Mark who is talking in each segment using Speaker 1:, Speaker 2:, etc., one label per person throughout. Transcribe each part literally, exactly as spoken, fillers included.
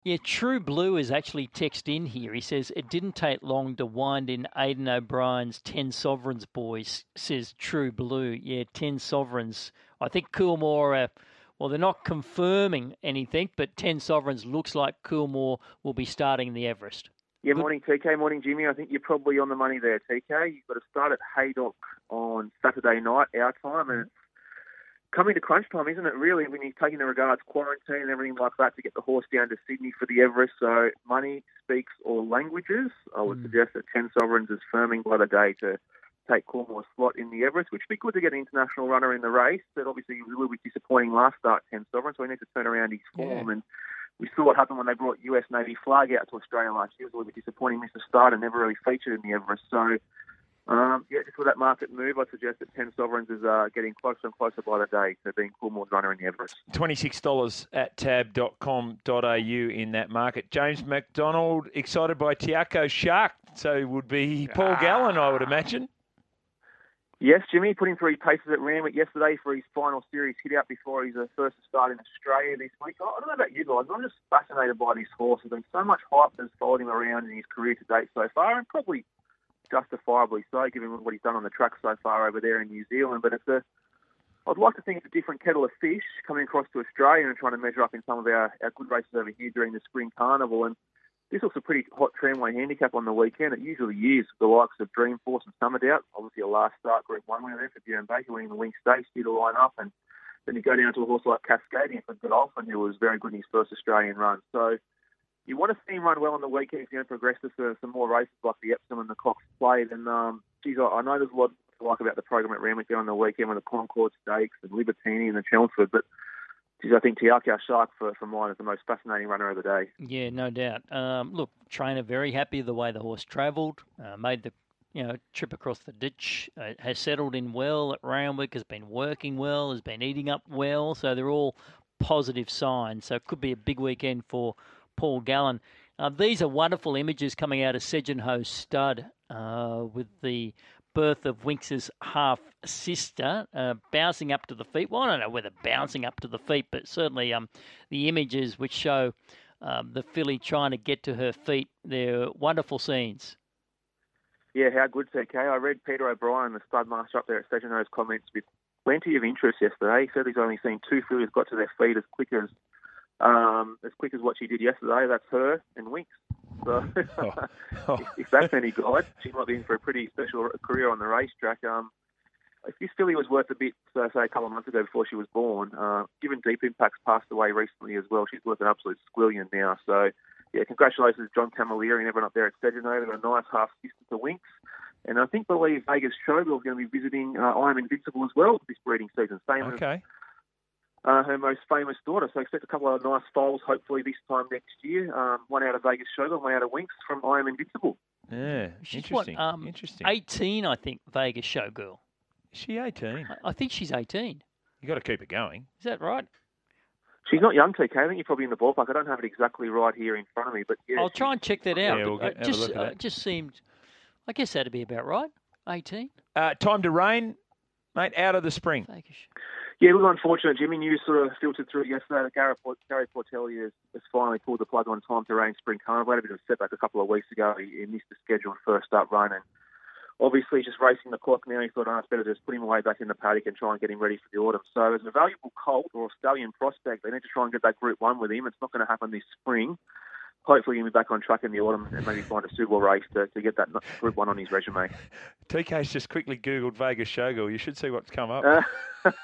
Speaker 1: Yeah, True Blue is actually text in here. He says it didn't take long to wind in Aidan O'Brien's ten Sovereigns boys, says True Blue. Yeah, ten Sovereigns. I think Coolmore, uh, well, they're not confirming anything, but ten Sovereigns looks like Coolmore will be starting the Everest.
Speaker 2: Yeah,
Speaker 1: Good.
Speaker 2: morning T K, morning Jimmy. I think you're probably on the money there, T K. You've got to start at Haydock on Saturday night, our time, and it's coming to crunch time, isn't it, really, when you take into regards quarantine and everything like that to get the horse down to Sydney for the Everest. So money speaks all languages. I would mm. suggest that ten Sovereigns is firming by the day to take Coolmore's slot in the Everest, which would be good to get an international runner in the race. But obviously he was a little bit disappointing last start, ten Sovereigns, so he needs to turn around his form.
Speaker 1: Yeah.
Speaker 2: And we saw what happened when they brought U S Navy Flag out to Australia last year. It was a little bit disappointing, missed the start and never really featured in the Everest. So Um, yeah, just with that market move, I suggest that ten Sovereigns is uh, getting closer and closer by the day to being Coolmore's runner in the Everest.
Speaker 3: twenty-six dollars at tab dot com dot a u in that market. James McDonald, excited by Tiako Shark, so would be Paul ah. Gallen, I would imagine.
Speaker 2: Yes, Jimmy, putting through his paces at Randwick yesterday for his final series hit out before he's uh, first to start in Australia this week. I don't know about you guys, I'm just fascinated by this horse. There's been so much hype that's followed him around in his career to date so far, and probably justifiably so, given what he's done on the track so far over there in New Zealand. But it's a, I'd like to think it's a different kettle of fish coming across to Australia and trying to measure up in some of our, our good races over here during the Spring Carnival. And this looks a pretty hot tramway handicap on the weekend. It usually is the likes of Dreamforce and Summerdoubt. Obviously a last start Group one winner there for Darren Baker winning the Wing Stakes due to line up. And then you go down to a horse like Cascadian for Godolphin, who was very good in his first Australian run. So you want to see him run well on the weekend if you're going to progress to some, some more races like the Epsom and the Cox Plate. And, um, geez, I, I know there's a lot to like about the program at Randwick there on the weekend with the Concord Stakes and Libertini and the Chelmsford, but geez, I think Tiako Shark for, for mine is the most fascinating runner of the day.
Speaker 1: Yeah, no doubt. Um, look, trainer very happy with the way the horse travelled, uh, made the you know trip across the ditch, uh, has settled in well at Randwick, has been working well, has been eating up well, so they're all positive signs. So it could be a big weekend for Paul Gallen. Uh, these are wonderful images coming out of Segenhoe Stud uh, with the birth of Winx's half-sister uh, bouncing up to the feet. Well, I don't know whether bouncing up to the feet, but certainly um, the images which show um, the filly trying to get to her feet, they're wonderful scenes.
Speaker 2: Yeah, how good, T K. I read Peter O'Brien, the stud master up there at Segenhoe's comments with plenty of interest yesterday. He said he's only seen two fillies got to their feet as quick as Um, as quick as what she did yesterday. That's her and Winx. So
Speaker 3: oh. Oh.
Speaker 2: if, if that's any guide, she might be in for a pretty special career on the racetrack. Um, if this filly was worth a bit, so say a couple of months ago before she was born, uh, given Deep Impact's passed away recently as well, she's worth an absolute squillion now. So, yeah, congratulations to John Camilleri and everyone up there at Segenhoe. They're a nice half-sister to Winx. And I think, believe Vegas Showgirl is going to be visiting uh, I Am Invincible as well this breeding season. Same
Speaker 3: okay.
Speaker 2: as Uh, her most famous daughter. So expect a couple of nice foals, hopefully this time next year. Um, one out of Vegas Showgirl, one out of Winx from I Am Invincible.
Speaker 3: Yeah,
Speaker 1: she's
Speaker 3: interesting.
Speaker 1: What, um,
Speaker 3: interesting.
Speaker 1: eighteen, I think, Vegas Showgirl.
Speaker 3: Is she eighteen?
Speaker 1: I, I think she's eighteen.
Speaker 3: You got to keep it going.
Speaker 1: Is that right?
Speaker 2: She's not young, T K. I think you're probably in the ballpark. I don't have it exactly right here in front of me, but yeah.
Speaker 1: I'll try and check that out.
Speaker 3: Yeah, we'll get,
Speaker 1: it
Speaker 3: have
Speaker 1: just,
Speaker 3: a look at
Speaker 1: uh,
Speaker 3: that.
Speaker 1: just seemed, I guess that'd be about right. eighteen.
Speaker 3: Uh, time to rain, mate. Out of the spring.
Speaker 1: Vegas.
Speaker 2: Yeah, a little unfortunate. Jimmy News sort of filtered through yesterday that Gary, Port- Gary Portelli has, has finally pulled the plug on Time to Rain Spring Carnival. Had a bit of a setback a couple of weeks ago. He, he missed the scheduled first up run, and obviously just racing the clock now. He thought, oh, it's better to just put him away back in the paddock and try and get him ready for the autumn. So as a valuable colt or a stallion prospect, they need to try and get that Group One with him. It's not going to happen this spring. Hopefully he'll be back on track in the autumn and maybe find a suitable race to, to get that Group One on his resume.
Speaker 3: T K's just quickly Googled Vegas Showgirl. You should see what's come up.
Speaker 2: Uh,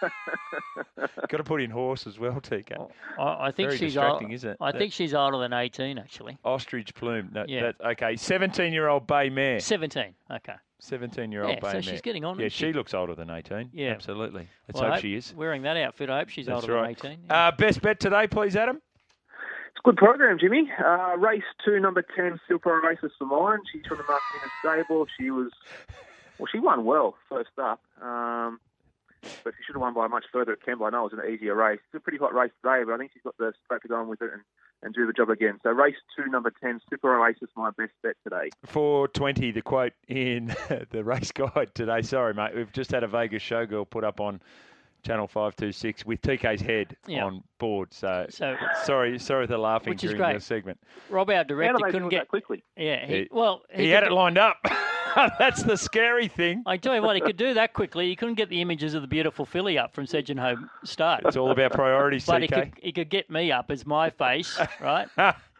Speaker 3: Got to put in horse as well, T K.
Speaker 1: I, I think
Speaker 3: Very
Speaker 1: she's
Speaker 3: distracting,
Speaker 1: old,
Speaker 3: isn't it?
Speaker 1: I
Speaker 3: that,
Speaker 1: think she's older than eighteen, actually.
Speaker 3: Ostrich plume. No,
Speaker 1: yeah.
Speaker 3: That, okay, seventeen-year-old bay mare.
Speaker 1: seventeen, okay.
Speaker 3: seventeen-year-old
Speaker 1: yeah,
Speaker 3: bay
Speaker 1: so
Speaker 3: mare.
Speaker 1: she's getting on.
Speaker 3: Yeah,
Speaker 1: she?
Speaker 3: she looks older than eighteen.
Speaker 1: Yeah.
Speaker 3: Absolutely. Let's
Speaker 1: well,
Speaker 3: hope
Speaker 1: hope
Speaker 3: she is.
Speaker 1: Wearing that outfit, I hope she's
Speaker 3: That's
Speaker 1: older
Speaker 3: right.
Speaker 1: than eighteen. Yeah.
Speaker 3: Uh, best bet today, please, Adam?
Speaker 2: It's a good program, Jimmy. Uh, race two, number ten, Silpro Races for mine. She's from the Martina stable. She was, well, she won well first up, um, but she should have won by much further at Kembla. I know it was an easier race. It's a pretty hot race today, but I think she's got the scope to go on with it and, and do the job again. So race two, number ten, Silpro Races, my best bet today.
Speaker 3: four twenty, the quote in the race guide today. Sorry, mate. We've just had a Vegas Showgirl put up on Channel five two six with T K's head
Speaker 1: Yeah.
Speaker 3: on board. So,
Speaker 1: So,
Speaker 3: sorry, sorry for the laughing
Speaker 1: Which is
Speaker 3: during
Speaker 1: great.
Speaker 3: the segment.
Speaker 1: Rob, our
Speaker 2: How
Speaker 1: director,
Speaker 2: do they
Speaker 1: couldn't
Speaker 2: do it
Speaker 1: get.
Speaker 2: that quickly?
Speaker 1: Yeah, he,
Speaker 3: He-
Speaker 1: well,
Speaker 3: He,
Speaker 1: he
Speaker 3: had
Speaker 1: could-
Speaker 3: it lined up. That's the scary thing.
Speaker 1: I tell you what, he could do that quickly. He couldn't get the images of the beautiful filly up from Sedgeon Home Start.
Speaker 3: It's all about priorities,
Speaker 1: But he
Speaker 3: T K.
Speaker 1: could, he could get me up as my face, right?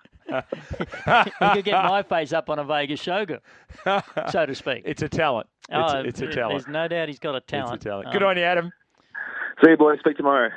Speaker 1: He could get my face up on a Vegas Shogun, so to speak.
Speaker 3: It's a talent. It's,
Speaker 1: Oh,
Speaker 3: it's a
Speaker 1: there's
Speaker 3: talent.
Speaker 1: no doubt he's got a talent.
Speaker 3: It's a talent.
Speaker 1: Um,
Speaker 3: Good on you, Adam.
Speaker 2: See you, boys. Speak tomorrow.